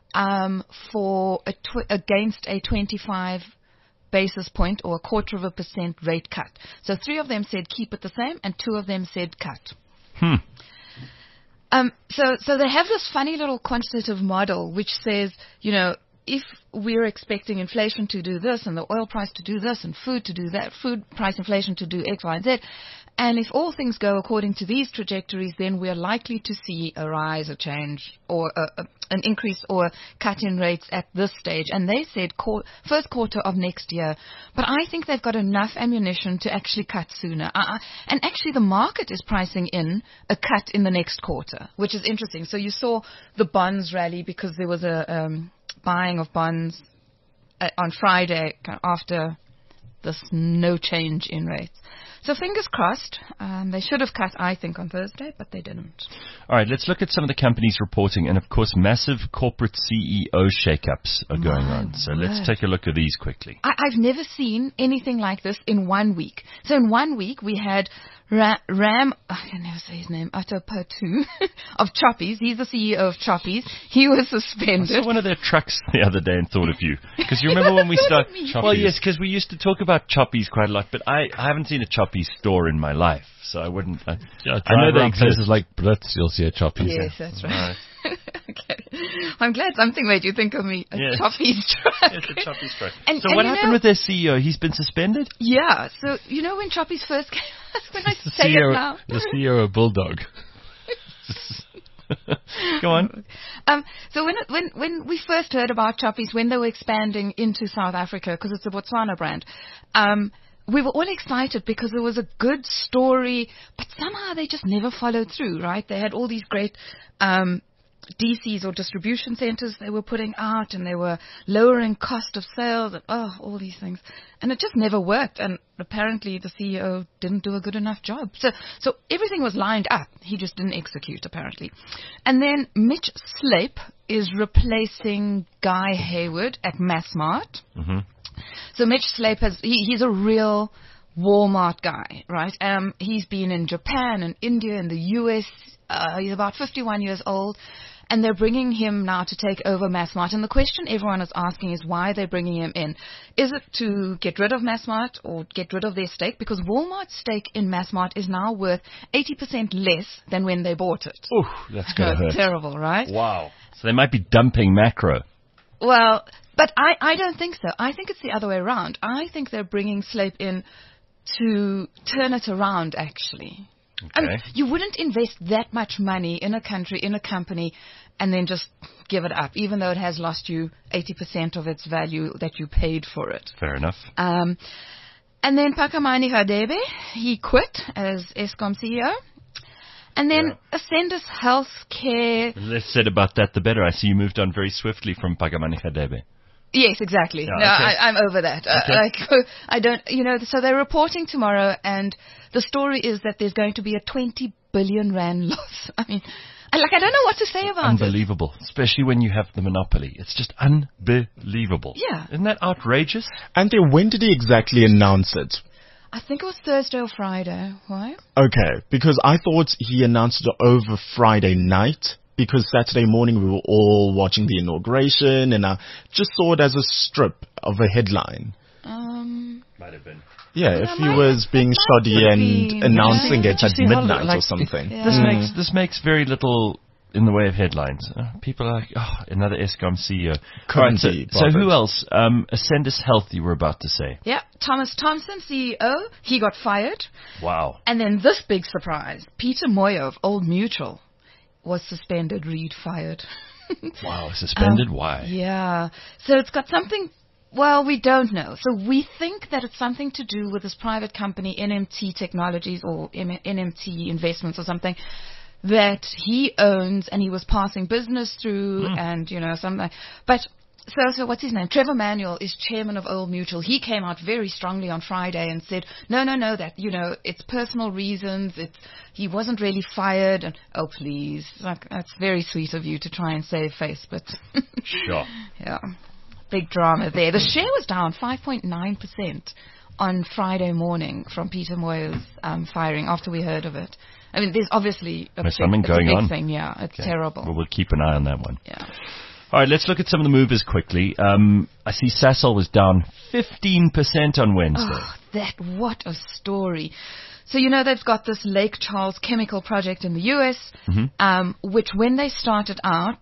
against a 25 basis point or 0.25% rate cut. So 3 of them said keep it the same, and 2 of them said cut. So they have this funny little quantitative model which says, if we're expecting inflation to do this and the oil price to do this and food to do that, food price inflation to do X, Y, and Z, and if all things go according to these trajectories, then we're likely to see a rise, a change, or an increase or cut in rates at this stage. And they said first quarter of next year. But I think they've got enough ammunition to actually cut sooner. And actually the market is pricing in a cut in the next quarter, which is interesting. So you saw the bonds rally because there was a buying of bonds on Friday after this no change in rates. So fingers crossed. They should have cut, I think, on Thursday, but they didn't. All right, let's look at some of the companies reporting. And, of course, massive corporate CEO shakeups are going on. So let's take a look at these quickly. I've never seen anything like this in 1 week. So in 1 week, we had Ram, I can never say his name, Atapatu of Choppies. He's the CEO of Choppies. He was suspended. I saw one of their trucks the other day and thought of you. Because you remember when we started? Well, yes, because we used to talk about Choppies quite a lot, but I haven't seen a Choppies store in my life, so I wouldn't. I know they exist. Places like Brits, you'll see a Choppies. Yes, that's right. Okay. I'm glad something made you think of me. Choppies truck. Yes, a Choppies truck. So what happened with their CEO? He's been suspended? Yeah. So, when Choppies first came out, when I say it now. The CEO of Bulldog. Go on. So when we first heard about Choppies, when they were expanding into South Africa, because it's a Botswana brand, we were all excited because it was a good story, but somehow they just never followed through, right? They had all these great DCs or distribution centers they were putting out, and they were lowering cost of sales, and all these things. And it just never worked. And apparently the CEO didn't do a good enough job. So everything was lined up. He just didn't execute, apparently. And then Mitch Slape is replacing Guy Hayward at Massmart. Mm-hmm. So Mitch Slape he's a real Walmart guy, right? He's been in Japan and India and the US. He's about 51 years old, and they're bringing him now to take over Massmart. And the question everyone is asking is why they're bringing him in. Is it to get rid of Massmart or get rid of their stake? Because Walmart's stake in Massmart is now worth 80% less than when they bought it. Ooh, that's going to hurt. Terrible, right? Wow. So they might be dumping Macro. Well, but I don't think so. I think it's the other way around. I think they're bringing Slape in to turn it around, actually. Okay. I mean, you wouldn't invest that much money in a country, in a company, and then just give it up, even though it has lost you 80% of its value that you paid for it. Fair enough. And then Phakamani Radebe, he quit as Eskom CEO. And then Ascendus Healthcare. The less said about that, the better. I see you moved on very swiftly from Phakamani Radebe. Yes, exactly. Yeah, no, okay. I'm over that. I don't, so they're reporting tomorrow, and the story is that there's going to be a 20 billion rand loss. I mean, I don't know what to say about it. Unbelievable, especially when you have the monopoly. It's just unbelievable. Yeah. Isn't that outrageous? And then when did he exactly announce it? I think it was Thursday or Friday. Why? Okay, because I thought he announced it over Friday night, because Saturday morning we were all watching the inauguration, and I just saw it as a strip of a headline. Might have been. Yeah, if he was being shoddy and announcing it at midnight or something. Yeah. This makes very little in the way of headlines. People are like, another Eskom CEO. Couldn't Right, be so bothered. who else? Ascendus Health, you were about to say. Yeah, Thomas Thompson, CEO, he got fired. Wow. And then this big surprise, Peter Moyo of Old Mutual was suspended, Reed fired. Wow, suspended? Why? Yeah. So it's got something, well, we don't know. So we think that it's something to do with this private company, NMT Technologies or NMT Investments or something, that he owns, and he was passing business through and, something. But so what's his name? Trevor Manuel is chairman of Old Mutual. He came out very strongly on Friday and said, no, that, it's personal reasons. He wasn't really fired. And, oh, please. That's very sweet of you to try and save face, but Sure. yeah, big drama there. The share was down 5.9% on Friday morning from Peter Moyo's firing after we heard of it. I mean, there's obviously There's something going big on. thing. Yeah, it's terrible. Well, we'll keep an eye on that one. Yeah. All right, let's look at some of the movers quickly. I see Sasol was down 15% on Wednesday. What a story. So, they've got this Lake Charles chemical project in the U.S., which when they started out,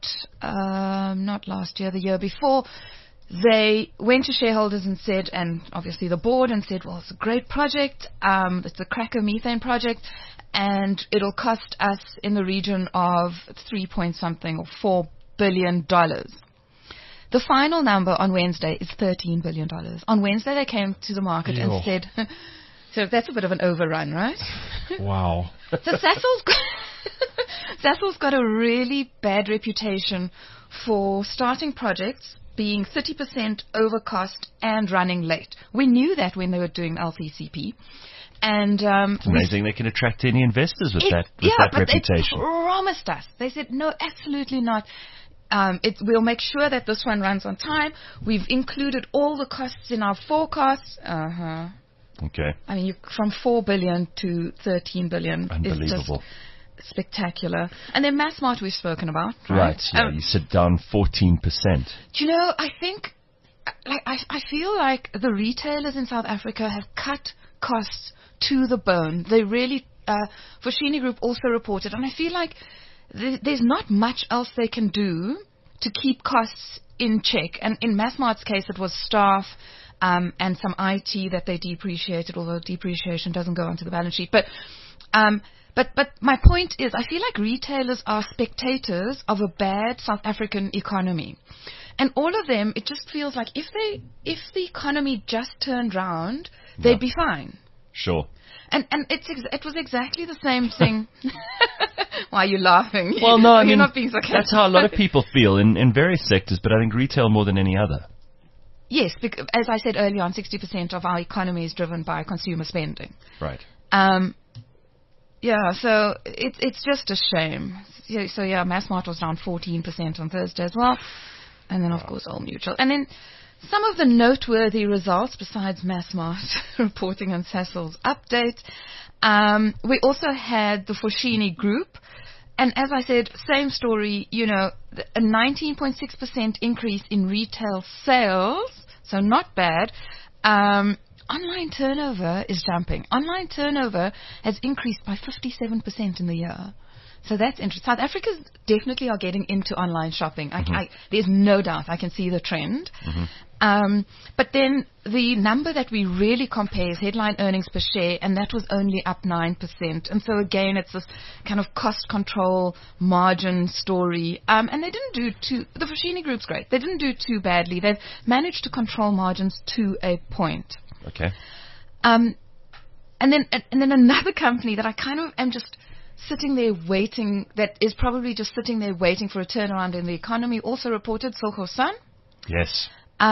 not last year, the year before, they went to shareholders and said, and obviously the board, and said, well, it's a great project. It's a cracker methane project, and it'll cost us in the region of 3 point something or $4 billion. The final number on Wednesday is $13 billion. On Wednesday, they came to the market and said, so that's a bit of an overrun, right? Wow. So Sasol's got a really bad reputation for starting projects, being 30% over cost and running late. We knew that when they were doing LCCP. And it's amazing they can attract any investors with that reputation. They promised us. They said, no, absolutely not. We'll make sure that this one runs on time. We've included all the costs in our forecasts. Okay. I mean, from 4 billion to 13 billion. Unbelievable. Is just spectacular. And then Massmart we've spoken about, right? Right. Yeah, you said down 14%. I think, I feel like the retailers in South Africa have cut costs to the bone. They really, Foschini Group also reported, and I feel like there's not much else they can do to keep costs in check. And in Massmart's case, it was staff and some IT that they depreciated, although depreciation doesn't go onto the balance sheet. But my point is, I feel like retailers are spectators of a bad South African economy. And all of them, it just feels like if the economy just turned round, they'd be fine. Sure. And it was exactly the same thing. Why are you laughing? Well, no, I You're mean, not being sarcastic. that's how a lot of people feel in various sectors, but I think retail more than any other. Yes, because, as I said earlier on, 60% of our economy is driven by consumer spending. Right. Yeah, so it's just a shame. So yeah, Massmart was down 14% on Thursday as well. And then, of course, Old Mutual. And then some of the noteworthy results, besides Massmart reporting on Sasol's update, we also had the Foschini Group. And as I said, same story, a 19.6% increase in retail sales, so not bad. Online turnover is jumping. Online turnover has increased by 57% in the year. So that's interesting. South Africans definitely are getting into online shopping. There's no doubt. I can see the trend. But then the number that we really compare is headline earnings per share, and that was only up 9%. And so again, it's this kind of cost control margin story. And they didn't do the Foschini Group's great. They didn't do too badly. They've managed to control margins to a point. Okay. And then another company that I kind of am just sitting there waiting, that is probably just sitting there waiting for a turnaround in the economy, also reported Silco Sun. Yes.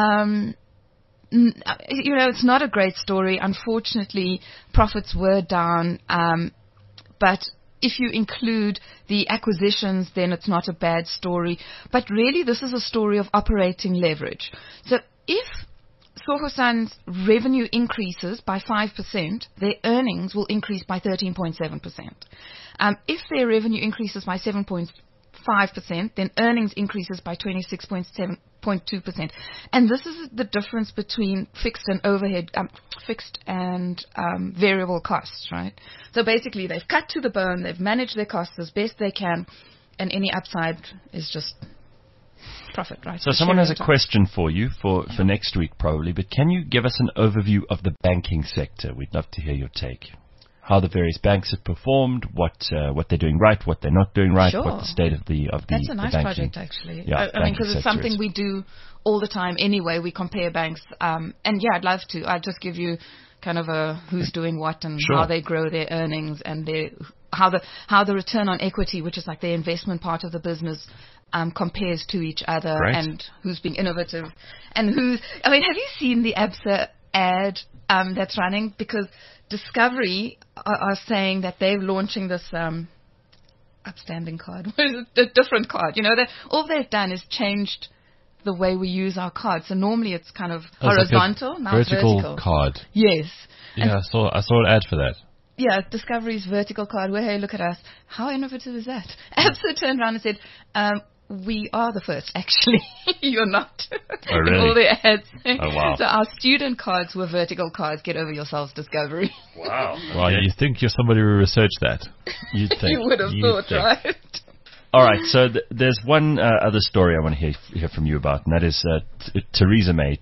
It's not a great story. Unfortunately, profits were down. But if you include the acquisitions, then it's not a bad story. But really, this is a story of operating leverage. So if Silco Sun's revenue increases by 5%, their earnings will increase by 13.7%. If their revenue increases by 7.5%, then earnings increases by 26.2%. And this is the difference between fixed and variable costs, right? So basically, they've cut to the bone, they've managed their costs as best they can, and any upside is just profit, right? So someone has a question for you for next week probably, but can you give us an overview of the banking sector? We'd love to hear your take. How the various banks have performed, what they're doing right, what they're not doing right, Sure. what the state of the That's a nice banking project, actually. Yeah, I mean, because it's something we do all the time anyway. We compare banks. And yeah, I'd love to. I'll just give you kind of a who's doing what and Sure. how they grow their earnings and how the return on equity, which is like the investment part of the business, compares to each other. Great. And who's being innovative and have you seen the ABSA ad that's running? Because Discovery are saying that they're launching this upstanding card. What is it? A different card. All they've done is changed the way we use our cards. So normally it's kind of horizontal, now it's vertical. Card. Yes. Yeah, I saw an ad for that. Yeah, Discovery's vertical card, where, hey, look at us. How innovative is that? ABSA turned around and said, we are the first, actually. You're not. Oh, really? In all their ads. Oh, wow. So our student cards were vertical cards. Get over yourselves, Discovery. Wow. Well, you think you're somebody who researched that. You'd think. You would have thought, right? All right, so there's one other story I want to hear from you about, and that is Theresa May,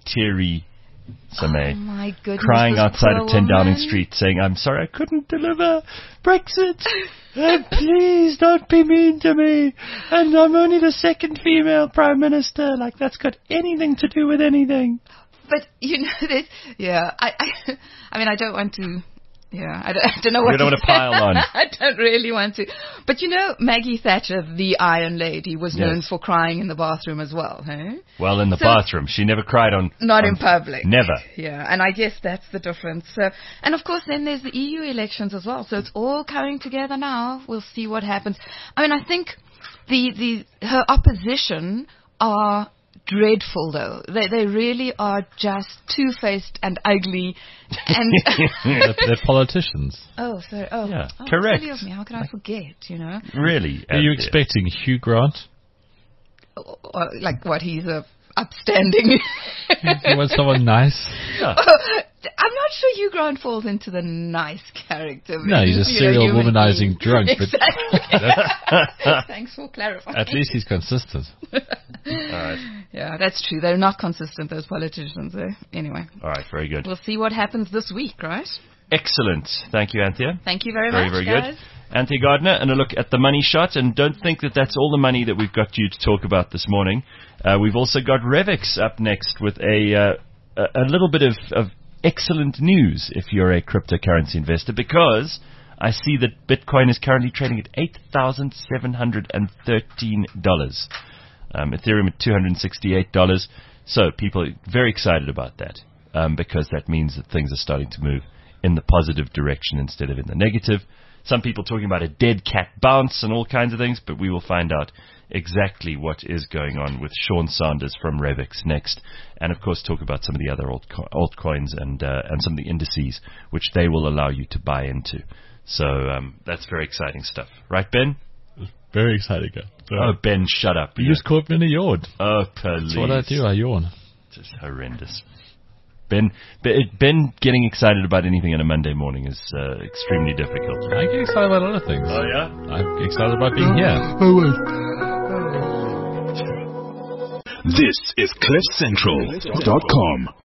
Oh my goodness, crying this outside poor of 10 Downing woman. Street saying, I'm sorry I couldn't deliver Brexit. Please don't be mean to me. And I'm only the second female Prime Minister. Like, that's got anything to do with anything. But, this, yeah, I mean, I don't want to... Yeah, I don't know what You don't want to pile on. I don't really want to. But Maggie Thatcher, the Iron Lady, was known Yes. for crying in the bathroom as well, hey? Well, in the bathroom. She never cried on... Not in public. Never. Yeah, and I guess that's the difference. So, and of course, then there's the EU elections as well. So it's all coming together now. We'll see what happens. I mean, I think her opposition are dreadful, though. They really are just two-faced and ugly. And They're politicians. Oh, sorry. Oh, Yeah, oh, correct. silly of me. How could I forget? Really? Are you expecting Hugh Grant? Or, like what? He's a upstanding. You want someone nice? Yeah. I'm not sure Hugh Grant falls into the nice character. No, he's a serial human womanizing being. drunk. Exactly. Thanks for clarifying. At least he's consistent. All right. Yeah, that's true. They're not consistent, those politicians. Anyway, All right, very good. we'll see what happens this week, right? Excellent. Thank you, Anthea. Thank you very Very, much, very guys. good. Anthea Gardner, and a look at the money shot. And don't think that that's all the money that we've got you to talk about this morning. We've also got Revix up next with a little bit of excellent news if you're a cryptocurrency investor, because I see that Bitcoin is currently trading at $8,713. Ethereum at $268. So people are very excited about that, because that means that things are starting to move in the positive direction instead of in the negative. Some people talking about a dead cat bounce and all kinds of things, but we will find out exactly what is going on with Sean Sanders from Revix next, and of course talk about some of the other altcoins and some of the indices which they will allow you to buy into. So that's very exciting stuff, right, Ben? Very exciting. Oh, Ben, shut up! You just caught me in a yawn. Oh, please! That's what I do. I yawn. Just horrendous. Ben getting excited about anything on a Monday morning is extremely difficult. I get excited about a lot of things. Oh yeah, I'm excited about being here. This is CliffCentral.com.